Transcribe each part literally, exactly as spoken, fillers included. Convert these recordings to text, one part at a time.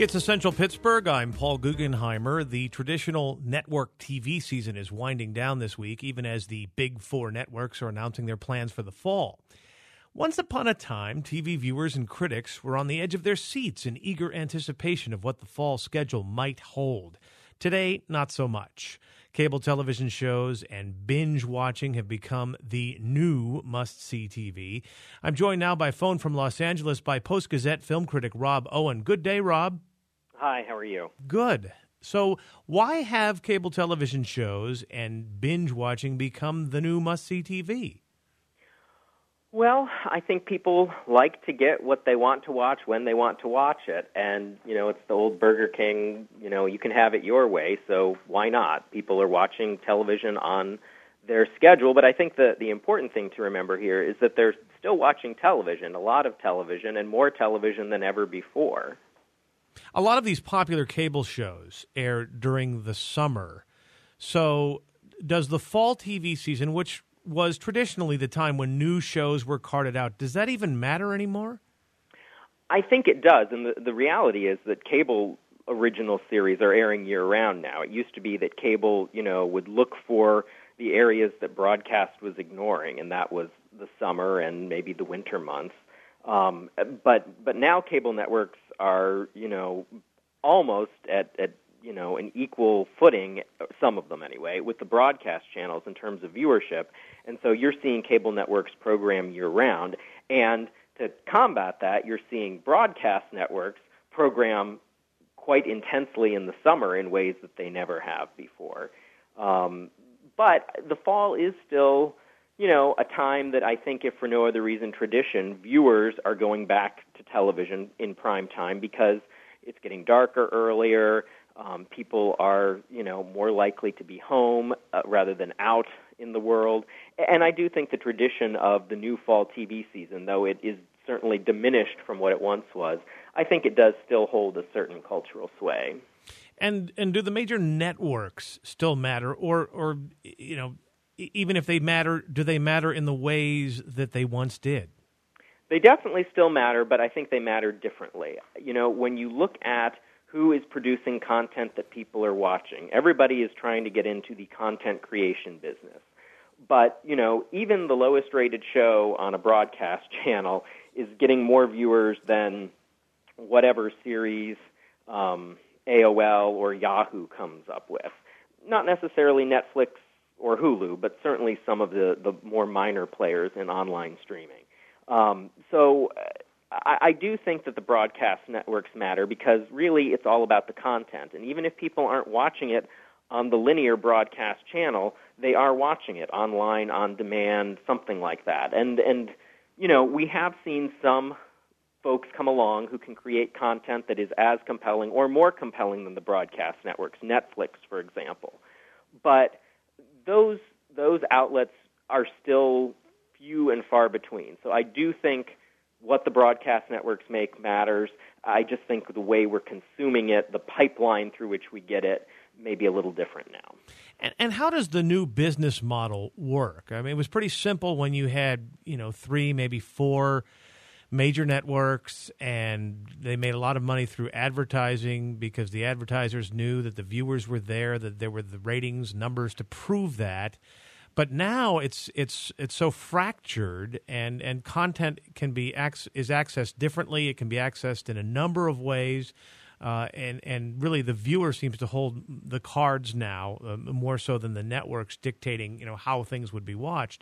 It's Essential Pittsburgh. I'm Paul Guggenheimer. The traditional network T V season is winding down this week, even as the big four networks are announcing their plans for the fall. Once upon a time, T V viewers and critics were on the edge of their seats in eager anticipation of what the fall schedule might hold. Today, not so much. Cable television shows and binge watching have become the new must-see T V. I'm joined now by phone from Los Angeles by Post-Gazette film critic Rob Owen. Good day, Rob. Hi, how are you? Good. So why have cable television shows and binge watching become the new must-see T V? Well, I think people like to get what they want to watch when they want to watch it. And, you know, it's the old Burger King, you know, you can have it your way, so why not? People are watching television on their schedule. But I think the, the important thing to remember here is that they're still watching television, a lot of television, and more television than ever before. A lot of these popular cable shows air during the summer. So does the fall T V season, which was traditionally the time when new shows were carted out, does that even matter anymore? I think it does, and the, the reality is that cable original series are airing year-round now. It used to be that cable, you know, would look for the areas that broadcast was ignoring, and that was the summer and maybe the winter months. Um, but but now cable networks are, you know, almost at, at you know, an equal footing, some of them anyway, with the broadcast channels in terms of viewership. And so you're seeing cable networks program year-round. And to combat that, you're seeing broadcast networks program quite intensely in the summer in ways that they never have before. Um, but the fall is still, you know, a time that I think, if for no other reason, tradition, viewers are going back to television in prime time because it's getting darker earlier. Um, people are, you know, more likely to be home uh, rather than out in the world. And I do think the tradition of the new fall T V season, though it is certainly diminished from what it once was, I think it does still hold a certain cultural sway. And and do the major networks still matter, or or you know, even if they matter, do they matter in the ways that they once did? They definitely still matter, but I think they matter differently. You know, when you look at who is producing content that people are watching, everybody is trying to get into the content creation business. But, you know, even the lowest rated show on a broadcast channel is getting more viewers than whatever series um, A O L or Yahoo comes up with. Not necessarily Netflix or Hulu, but certainly some of the, the more minor players in online streaming. Um, so I, I do think that the broadcast networks matter because really it's all about the content. And even if people aren't watching it on the linear broadcast channel, they are watching it online, on demand, something like that. And, and you know, we have seen some folks come along who can create content that is as compelling or more compelling than the broadcast networks, Netflix, for example. But those those outlets are still few and far between. So I do think what the broadcast networks make matters. I just think the way we're consuming it, the pipeline through which we get it, may be a little different now. And, and how does the new business model work? I mean, it was pretty simple when you had, you know, three, maybe four major networks, and they made a lot of money through advertising because the advertisers knew that the viewers were there, that there were the ratings numbers to prove that. But now it's it's it's so fractured, and, and content can be is accessed differently. It can be accessed in a number of ways, uh, and and really the viewer seems to hold the cards now uh, more so than the networks dictating, you know, how things would be watched.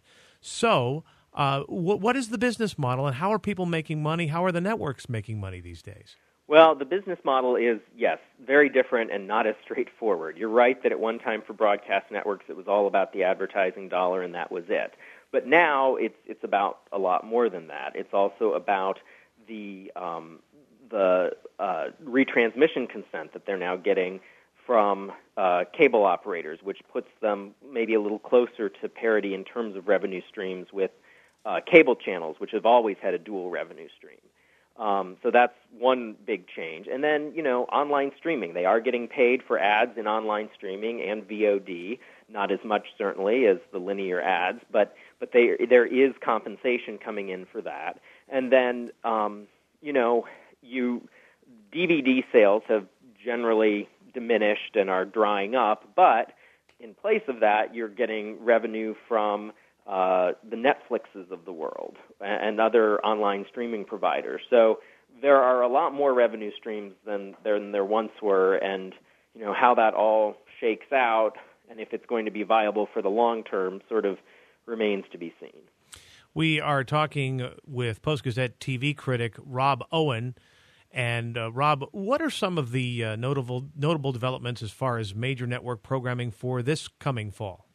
So, uh, what what is the business model, and how are people making money? How are the networks making money these days? Well, the business model is, yes, very different and not as straightforward. You're right that at one time for broadcast networks it was all about the advertising dollar and that was it. But now it's it's about a lot more than that. It's also about the um, the uh, retransmission consent that they're now getting from uh, cable operators, which puts them maybe a little closer to parity in terms of revenue streams with uh, cable channels, which have always had a dual revenue stream. Um, so that's one big change. And then, you know, online streaming. They are getting paid for ads in online streaming and V O D, not as much certainly as the linear ads, but but they, there is compensation coming in for that. And then, um, you know, you D V D sales have generally diminished and are drying up, but in place of that, you're getting revenue from uh, the Netflixes of the world and other online streaming providers. So there are a lot more revenue streams than there, than there once were, and you know how that all shakes out and if it's going to be viable for the long term sort of remains to be seen. We are talking with Post-Gazette T V critic Rob Owen. And, uh, Rob, what are some of the uh, notable notable developments as far as major network programming for this coming fall?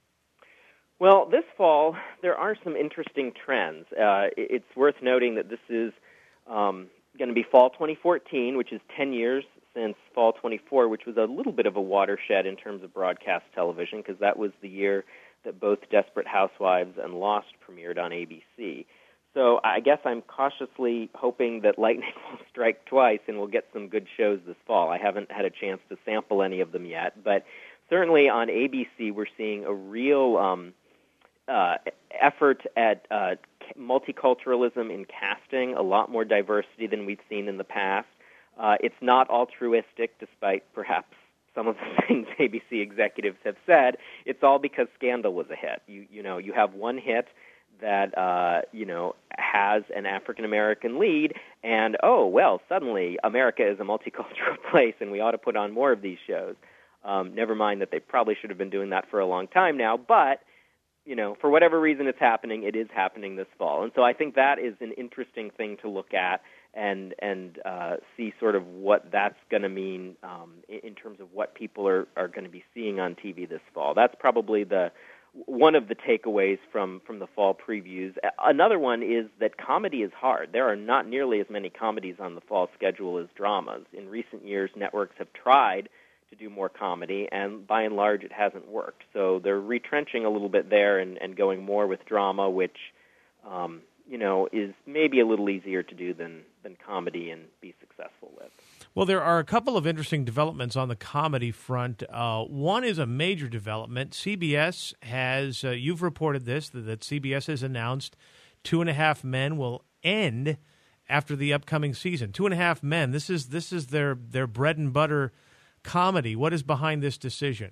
Well, this fall, there are some interesting trends. Uh, it's worth noting that this is um, going to be fall twenty fourteen, which is ten years since fall twenty-four, which was a little bit of a watershed in terms of broadcast television, because that was the year that both Desperate Housewives and Lost premiered on A B C. So I guess I'm cautiously hoping that lightning will strike twice and we'll get some good shows this fall. I haven't had a chance to sample any of them yet, but certainly on A B C we're seeing a real um, uh, effort at uh, multiculturalism in casting, a lot more diversity than we've seen in the past. Uh, it's not altruistic, despite perhaps some of the things A B C executives have said. It's all because Scandal was a hit. You, you know, you have one hit that, uh, you know, has an African-American lead, and, oh, well, suddenly America is a multicultural place, and we ought to put on more of these shows. Um, never mind that they probably should have been doing that for a long time now, but, you know, for whatever reason it's happening, it is happening this fall. And so I think that is an interesting thing to look at and and uh, see sort of what that's going to mean um, in, in terms of what people are, are going to be seeing on T V this fall. That's probably the one of the takeaways from, from the fall previews. Another one is that comedy is hard. There are not nearly as many comedies on the fall schedule as dramas. In recent years, networks have tried to do more comedy, and by and large, it hasn't worked. So they're retrenching a little bit there and, and going more with drama, which, um, you know, is maybe a little easier to do than, than comedy and be successful with. Well, there are a couple of interesting developments on the comedy front. Uh, one is a major development. C B S has, uh, you've reported this, that, that C B S has announced Two and a Half Men will end after the upcoming season. Two and a Half Men, this is this is their, their bread and butter comedy. What is behind this decision?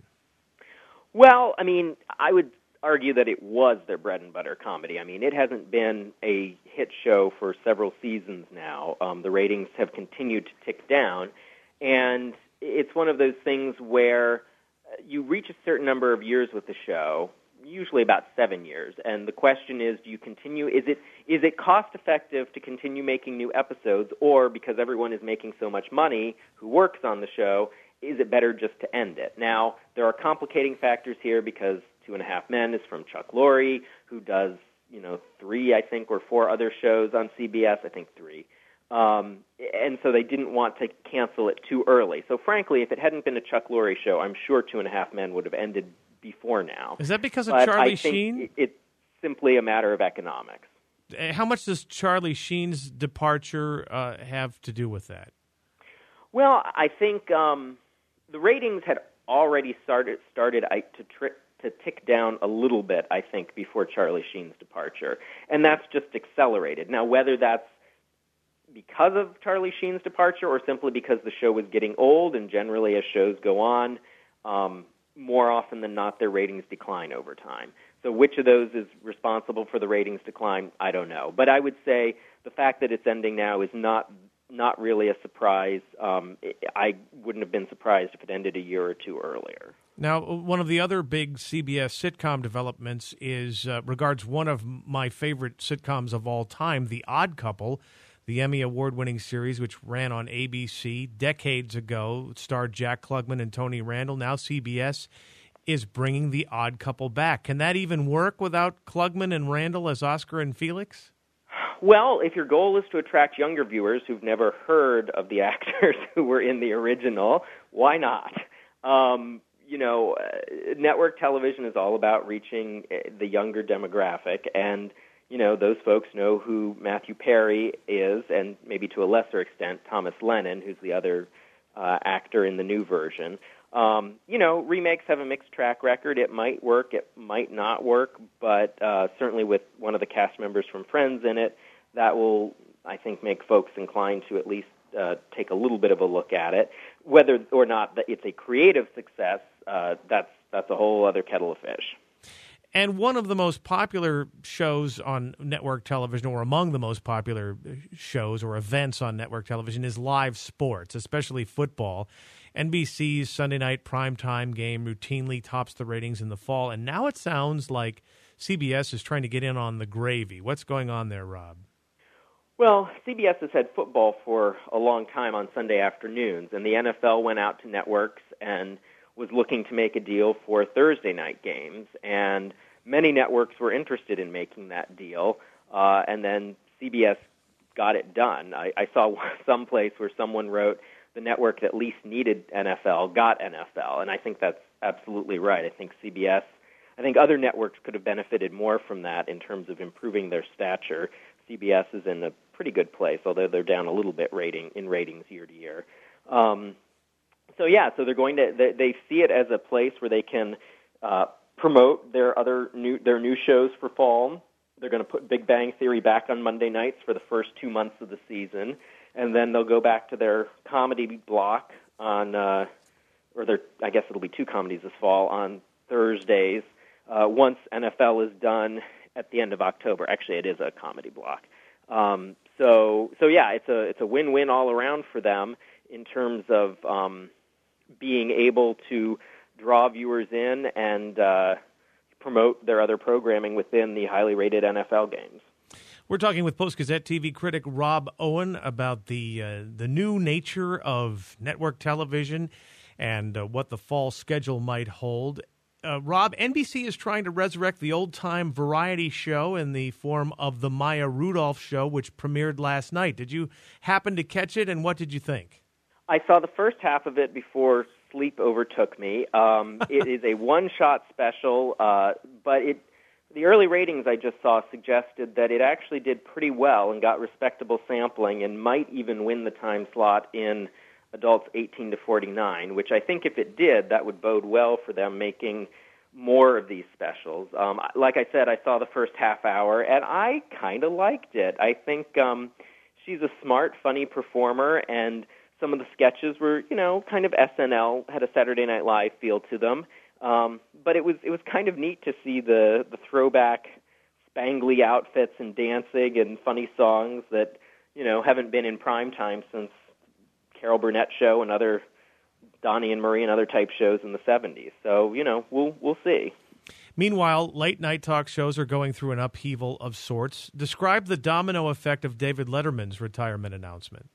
Well, I mean, I would argue that it was their bread and butter comedy. I mean, it hasn't been a hit show for several seasons now. Um, the ratings have continued to tick down, and it's one of those things where you reach a certain number of years with the show, usually about seven years, and the question is, do you continue? Is it is it cost effective to continue making new episodes, or because everyone is making so much money who works on the show, is it better just to end it? Now, there are complicating factors here because Two and a Half Men is from Chuck Lorre, who does, you know, three, I think, or four other shows on C B S, I think three. Um, and so they didn't want to cancel it too early. So frankly, if it hadn't been a Chuck Lorre show, I'm sure Two and a Half Men would have ended before now. Is that because of but Charlie I think Sheen? It's simply a matter of economics. How much does Charlie Sheen's departure uh, have to do with that? Well, I think um, the ratings had already started started to tri- to tick down a little bit, I think, before Charlie Sheen's departure. And that's just accelerated. Now, whether that's because of Charlie Sheen's departure or simply because the show was getting old, and generally as shows go on, um, more often than not, their ratings decline over time. So which of those is responsible for the ratings decline, I don't know. But I would say the fact that it's ending now is not not really a surprise. Um, I wouldn't have been surprised if it ended a year or two earlier. Now, one of the other big C B S sitcom developments is uh, regards one of my favorite sitcoms of all time, The Odd Couple, the Emmy Award-winning series which ran on A B C decades ago. It starred Jack Klugman and Tony Randall. Now C B S is bringing The Odd Couple back. Can that even work without Klugman and Randall as Oscar and Felix? Well, if your goal is to attract younger viewers who've never heard of the actors who were in the original, why not? Um, you know, uh, network television is all about reaching the younger demographic, and, you know, those folks know who Matthew Perry is, and maybe to a lesser extent Thomas Lennon, who's the other uh, actor in the new version. Um, you know, remakes have a mixed track record. It might work, it might not work, but uh, certainly with one of the cast members from Friends in it, that will, I think, make folks inclined to at least uh, take a little bit of a look at it. Whether or not that it's a creative success, uh, that's that's a whole other kettle of fish. And one of the most popular shows on network television, or among the most popular shows or events on network television, is live sports, especially football. N B C's Sunday night primetime game routinely tops the ratings in the fall, and now it sounds like C B S is trying to get in on the gravy. What's going on there, Rob? Well, C B S has had football for a long time on Sunday afternoons, and the N F L went out to networks and was looking to make a deal for Thursday night games, and many networks were interested in making that deal, uh, and then C B S got it done. I, I saw some place where someone wrote, the network that least needed N F L got N F L, and I think that's absolutely right. I think C B S, I think other networks could have benefited more from that in terms of improving their stature. C B S is in a pretty good place, although they're down a little bit rating in ratings year to year. Um, so yeah, so they're going to they, they see it as a place where they can uh, promote their other new their new shows for fall. They're going to put Big Bang Theory back on Monday nights for the first two months of the season, and then they'll go back to their comedy block on, uh, or their I guess it'll be two comedies this fall on Thursdays. Uh, once N F L is done at the end of October, actually it is a comedy block. Um, so so yeah, it's a it's a win-win all around for them in terms of um, being able to draw viewers in and uh, promote their other programming within the highly rated N F L games. We're talking with Post-Gazette T V critic Rob Owen about the uh, the new nature of network television and uh, what the fall schedule might hold. Uh, Rob, N B C is trying to resurrect the old-time variety show in the form of the Maya Rudolph Show, which premiered last night. Did you happen to catch it, and what did you think? I saw the first half of it before sleep overtook me. Um, it is a one-shot special, uh, but it the early ratings I just saw suggested that it actually did pretty well and got respectable sampling and might even win the time slot in adults eighteen to forty-nine, which I think if it did, that would bode well for them making more of these specials. Um, like I said, I saw the first half hour, and I kind of liked it. I think um, she's a smart, funny performer, and some of the sketches were, you know, kind of S N L, had a Saturday Night Live feel to them. Um, but it was it was kind of neat to see the, the throwback spangly outfits and dancing and funny songs that, you know, haven't been in prime time since Carol Burnett Show and other Donnie and Marie and other type shows in the seventies. So, you know, we'll we'll see. Meanwhile, late night talk shows are going through an upheaval of sorts. Describe the domino effect of David Letterman's retirement announcement.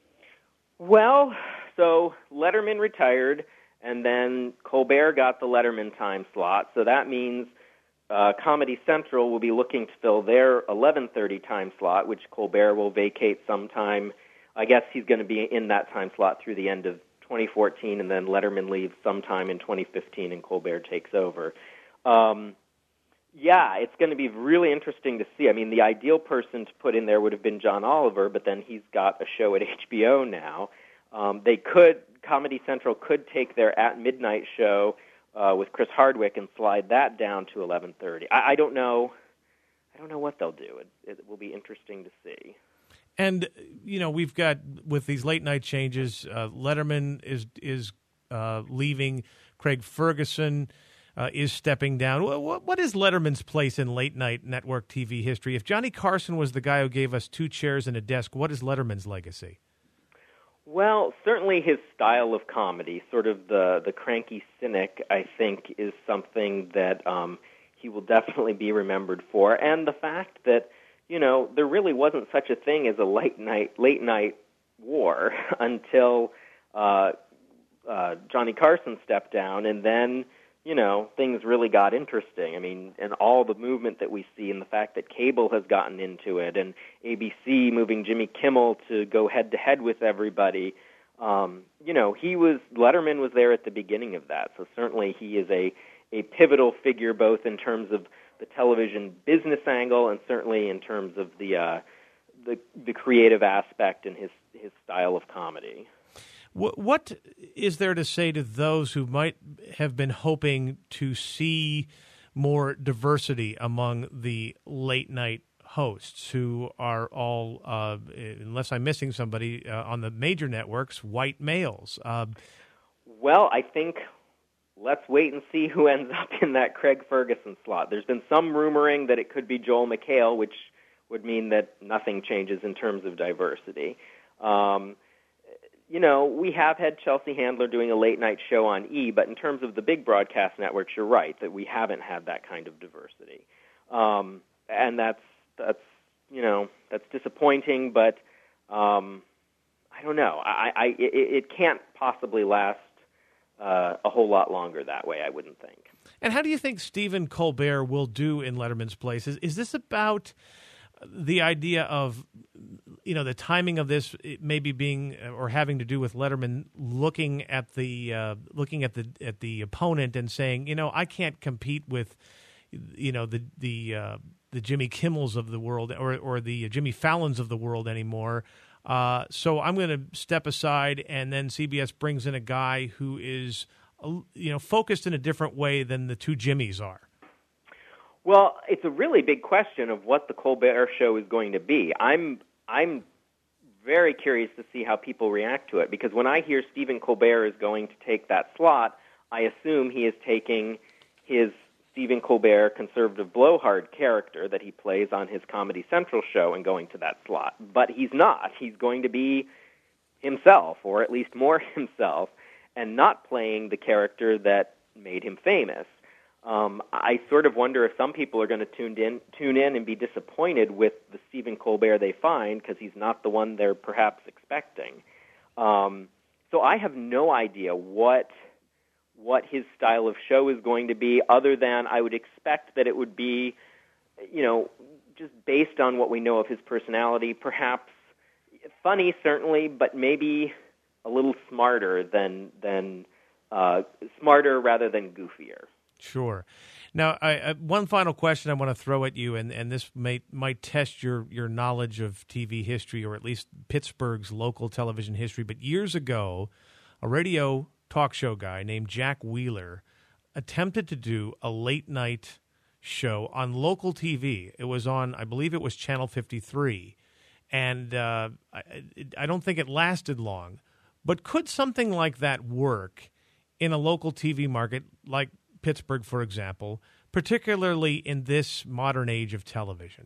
Well, so Letterman retired, and then Colbert got the Letterman time slot. So that means uh, Comedy Central will be looking to fill their eleven thirty time slot, which Colbert will vacate sometime. I guess he's going to be in that time slot through the end of twenty fourteen, and then Letterman leaves sometime in twenty fifteen, and Colbert takes over. Um, yeah, it's going to be really interesting to see. I mean, the ideal person to put in there would have been John Oliver, but then he's got a show at H B O now. Um, they could, Comedy Central could take their At Midnight show uh, with Chris Hardwick and slide that down to eleven thirty. I, I don't know. I don't know what they'll do. It, it will be interesting to see. And, you know, we've got, with these late-night changes, uh, Letterman is is uh, leaving. Craig Ferguson uh, is stepping down. What, what is Letterman's place in late-night network T V history? If Johnny Carson was the guy who gave us two chairs and a desk, what is Letterman's legacy? Well, certainly his style of comedy, sort of the, the cranky cynic, I think, is something that um, he will definitely be remembered for. And the fact that, you know, there really wasn't such a thing as a late night late night war until uh, uh, Johnny Carson stepped down, and then, you know, things really got interesting. I mean, and all the movement that we see, and the fact that cable has gotten into it, and A B C moving Jimmy Kimmel to go head to head with everybody. Um, you know, he was Letterman was there at the beginning of that, so certainly he is a a pivotal figure, both in terms of the television business angle, and certainly in terms of the uh, the, the creative aspect and his his style of comedy. What, what is there to say to those who might have been hoping to see more diversity among the late night hosts who are all, uh, unless I'm missing somebody, uh, on the major networks, white males. Uh, well, I think let's wait and see who ends up in that Craig Ferguson slot. There's been some rumoring that it could be Joel McHale, which would mean that nothing changes in terms of diversity. Um, you know, we have had Chelsea Handler doing a late-night show on E, but in terms of the big broadcast networks, you're right, that we haven't had that kind of diversity. Um, and that's, that's, you know, that's disappointing, but um, I don't know. I, I, it, it can't possibly last uh, a whole lot longer that way, I wouldn't think. And how do you think Stephen Colbert will do in Letterman's place? Is, is this about the idea of, you know, the timing of this maybe being or having to do with Letterman looking at the uh, looking at the at the opponent and saying, you know, I can't compete with, you know, the the uh, the Jimmy Kimmels of the world or or the Jimmy Fallons of the world anymore. Uh, so I'm going to step aside, and then C B S brings in a guy who is, you know, focused in a different way than the two Jimmys are. Well, it's a really big question of what the Colbert Show is going to be. I'm I'm very curious to see how people react to it, because when I hear Stephen Colbert is going to take that slot, I assume he is taking his Stephen Colbert conservative blowhard character that he plays on his Comedy Central show and going to that slot. But he's not. He's going to be himself, or at least more himself, and not playing the character that made him famous. Um, I sort of wonder if some people are going to tune in, tune in and be disappointed with the Stephen Colbert they find because he's not the one they're perhaps expecting. Um, so I have no idea what what his style of show is going to be, other than I would expect that it would be, you know, just based on what we know of his personality, perhaps funny certainly, but maybe a little smarter than than uh, smarter rather than goofier. Sure. Now, I, I, one final question I want to throw at you, and, and this may, might test your, your knowledge of T V history, or at least Pittsburgh's local television history. But years ago, a radio talk show guy named Jack Wheeler attempted to do a late-night show on local T V. It was on, I believe it was Channel fifty-three, and uh, I, I don't think it lasted long. But could something like that work in a local T V market like Pittsburgh, for example, particularly in this modern age of television?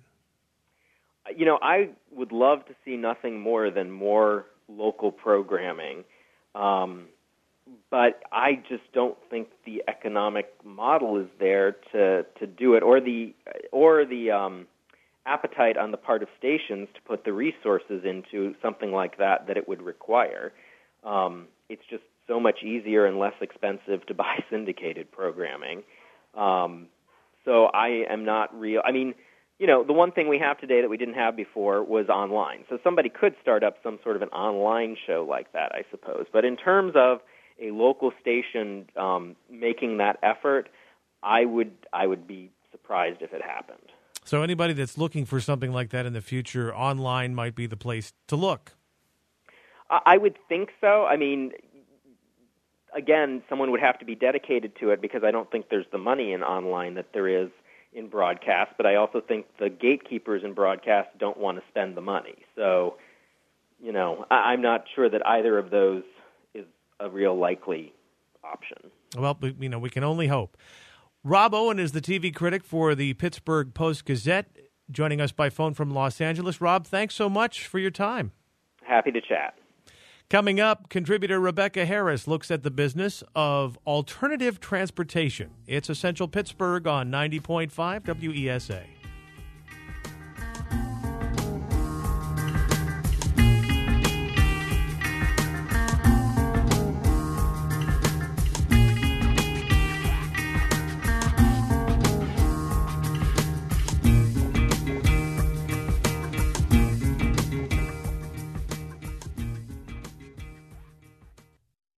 You know, I would love to see nothing more than more local programming, um, but I just don't think the economic model is there to, to do it, or the or the um, appetite on the part of stations to put the resources into something like that that it would require. Um, it's just so much easier and less expensive to buy syndicated programming. Um, so I am not real. I mean, you know, the one thing we have today that we didn't have before was online. So somebody could start up some sort of an online show like that, I suppose. But in terms of a local station um, making that effort, I would I would be surprised if it happened. So anybody that's looking for something like that in the future, online might be the place to look. I would think so. I mean, again, someone would have to be dedicated to it, because I don't think there's the money in online that there is in broadcast, but I also think the gatekeepers in broadcast don't want to spend the money. So, you know, I'm not sure that either of those is a real likely option. Well, you know, we can only hope. Rob Owen is the T V critic for the Pittsburgh Post-Gazette, joining us by phone from Los Angeles. Rob, thanks so much for your time. Happy to chat. Coming up, contributor Rebecca Harris looks at the business of alternative transportation. It's Essential Pittsburgh on ninety point five W E S A.